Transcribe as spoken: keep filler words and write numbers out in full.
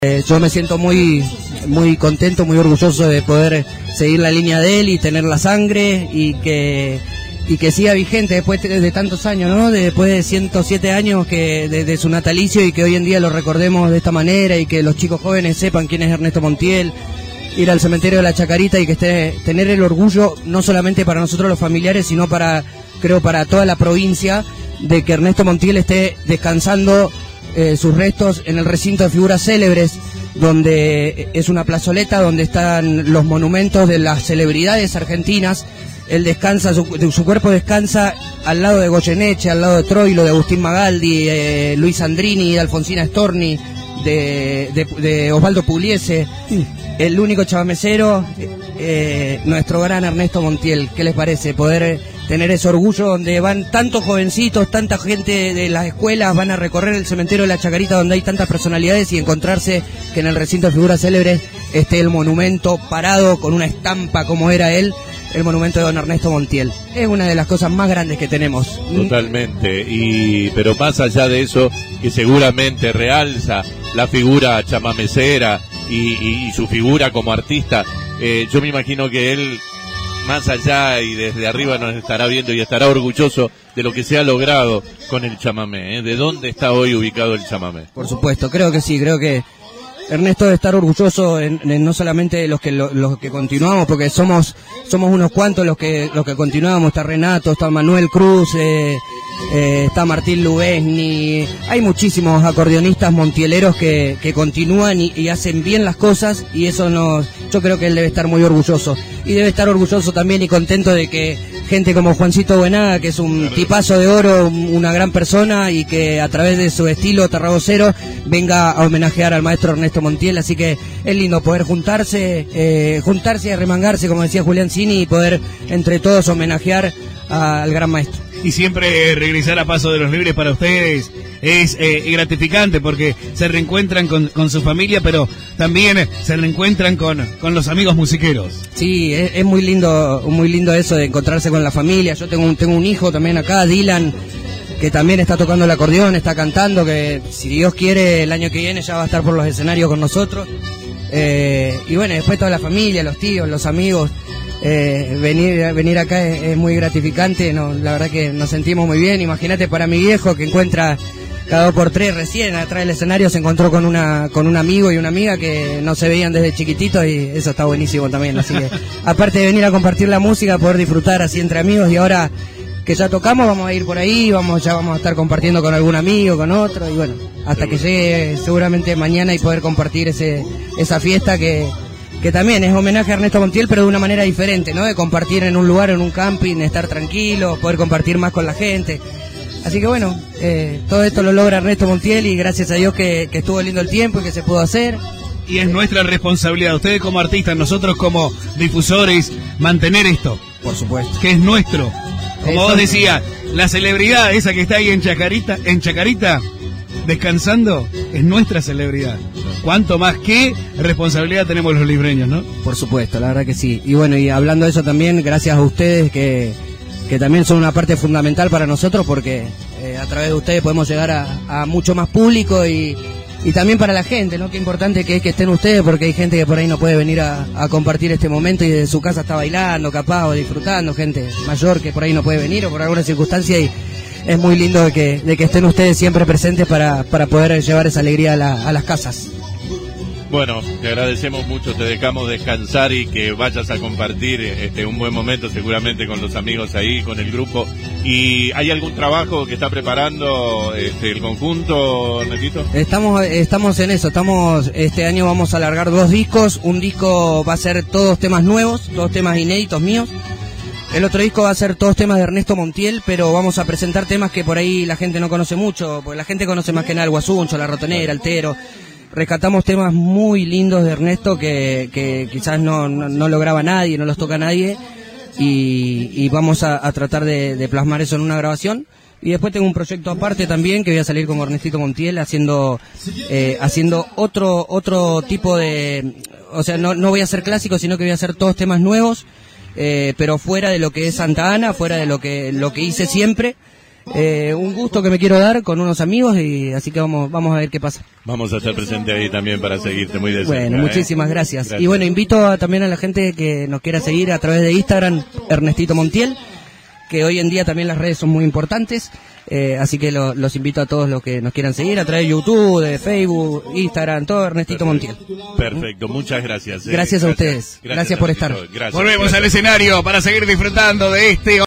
Eh, yo me siento muy, muy contento, muy orgulloso de poder seguir la línea de él y tener la sangre y que y que siga vigente después de, de tantos años, ¿no? De, después de ciento siete años que de, de su natalicio y que hoy en día lo recordemos de esta manera y que los chicos jóvenes sepan quién es Ernesto Montiel, ir al cementerio de la Chacarita y que esté tener el orgullo no solamente para nosotros los familiares, sino para, creo, para toda la provincia, de que Ernesto Montiel esté descansando Eh, sus restos en el recinto de figuras célebres, donde es una plazoleta donde están los monumentos de las celebridades argentinas. Él descansa, su, su cuerpo descansa al lado de Goyeneche, al lado de Troilo, de Agustín Magaldi, eh, Luis Sandrini, de Alfonsina Storni, de, de, de Osvaldo Pugliese, el único chamamecero, eh, nuestro gran Ernesto Montiel. ¿Qué les parece? Poder tener ese orgullo donde van tantos jovencitos, tanta gente de las escuelas, van a recorrer el cementerio de la Chacarita donde hay tantas personalidades y encontrarse que en el recinto de figuras célebres esté el monumento parado con una estampa como era él, el monumento de don Ernesto Montiel. Es una de las cosas más grandes que tenemos. Totalmente, y pero más allá de eso, que seguramente realza la figura chamamecera y, y, y su figura como artista, eh, yo me imagino que él, más allá y desde arriba, nos estará viendo y estará orgulloso de lo que se ha logrado con el chamamé, ¿eh? ¿De dónde está hoy ubicado el chamamé? Por supuesto, creo que sí, creo que Ernesto debe estar orgulloso en, en no solamente los que lo, los que continuamos, porque somos somos unos cuantos los que los que continuamos. Está Renato, está Manuel Cruz, eh, eh, está Martín Lubesni, hay muchísimos acordeonistas montieleros que, que continúan y, y hacen bien las cosas, y eso nos, yo creo que él debe estar muy orgulloso, y debe estar orgulloso también y contento de que gente como Juancito Buenaga, que es un tipazo de oro, una gran persona, y que a través de su estilo tarragocero venga a homenajear al maestro Ernesto Montiel. Así que es lindo poder juntarse, eh, juntarse y arremangarse, como decía Julián Cini, y poder entre todos homenajear a, al gran maestro. Y siempre regresar a Paso de los Libres para ustedes es eh, gratificante, porque se reencuentran con, con su familia, pero también se reencuentran con, con los amigos musiqueros. Sí, es, es muy lindo, muy lindo eso de encontrarse con la familia. Yo tengo un, tengo un hijo también acá, Dylan, que también está tocando el acordeón, está cantando, que si Dios quiere el año que viene ya va a estar por los escenarios con nosotros. Eh, y bueno, después toda la familia, los tíos, los amigos. Eh, venir venir acá es, es muy gratificante, no, la verdad que nos sentimos muy bien. Imagínate para mi viejo, que encuentra cada dos por tres recién atrás del escenario, se encontró con una con un amigo y una amiga que no se veían desde chiquititos, y eso está buenísimo también. Así que aparte de venir a compartir la música, poder disfrutar así entre amigos, y ahora que ya tocamos vamos a ir por ahí, vamos ya vamos a estar compartiendo con algún amigo, con otro, y bueno, hasta que llegue seguramente mañana y poder compartir ese esa fiesta que que también es homenaje a Ernesto Montiel, pero de una manera diferente, ¿no? De compartir en un lugar, en un camping, estar tranquilo, poder compartir más con la gente. Así que bueno, eh, todo esto lo logra Ernesto Montiel, y gracias a Dios que, que estuvo lindo el tiempo y que se pudo hacer. Y es nuestra responsabilidad, ustedes como artistas, nosotros como difusores, mantener esto. Por supuesto. Que es nuestro. Como Eso. vos decías, la celebridad esa que está ahí en Chacarita, en Chacarita, descansando, es nuestra celebridad. Cuánto más que responsabilidad tenemos los libreños, ¿no? Por supuesto, la verdad que sí. Y bueno, y hablando de eso también, gracias a ustedes que, que también son una parte fundamental para nosotros, porque eh, a través de ustedes podemos llegar a, a mucho más público, y, y también para la gente, ¿no? Qué importante que es que estén ustedes, porque hay gente que por ahí no puede venir a, a compartir este momento y desde su casa está bailando, capaz, o disfrutando, gente mayor que por ahí no puede venir o por alguna circunstancia, y es muy lindo de que, de que estén ustedes siempre presentes para, para poder llevar esa alegría a, la, a las casas. Bueno, te agradecemos mucho, te dejamos descansar y que vayas a compartir este un buen momento seguramente con los amigos ahí, con el grupo. ¿Y hay algún trabajo que está preparando este, el conjunto, Ernesto? Estamos estamos en eso, estamos este año vamos a alargar dos discos. Un disco va a ser todos temas nuevos, todos temas inéditos míos. El otro disco va a ser todos temas de Ernesto Montiel, pero vamos a presentar temas que por ahí la gente no conoce mucho, porque la gente conoce más que nada el Guasuncho, la Rotonera, el Tero. Rescatamos temas muy lindos de Ernesto que, que quizás no, no, no lo graba nadie, no los toca nadie, y, y vamos a, a tratar de, de plasmar eso en una grabación. Y después tengo un proyecto aparte también, que voy a salir con Ernestito Montiel haciendo eh, haciendo otro otro tipo de... O sea, no, no voy a hacer clásicos, sino que voy a hacer todos temas nuevos, eh, pero fuera de lo que es Santa Ana, fuera de lo que, lo que hice siempre. eh, un gusto que me quiero dar con unos amigos y así que vamos vamos a ver qué pasa. Vamos a estar presente ahí también para seguirte muy de cerca. Bueno, ¿eh? muchísimas gracias. Gracias. Y bueno, invito a, también a la gente que nos quiera seguir a través de Instagram, Ernestito Montiel, que hoy en día también las redes son muy importantes, eh, así que lo, los invito a todos los que nos quieran seguir a través de YouTube, de Facebook, Instagram, todo Ernestito Montiel. Perfecto, muchas gracias. Eh. Gracias a ustedes, gracias, gracias por estar. Gracias. Volvemos gracias. al escenario para seguir disfrutando de este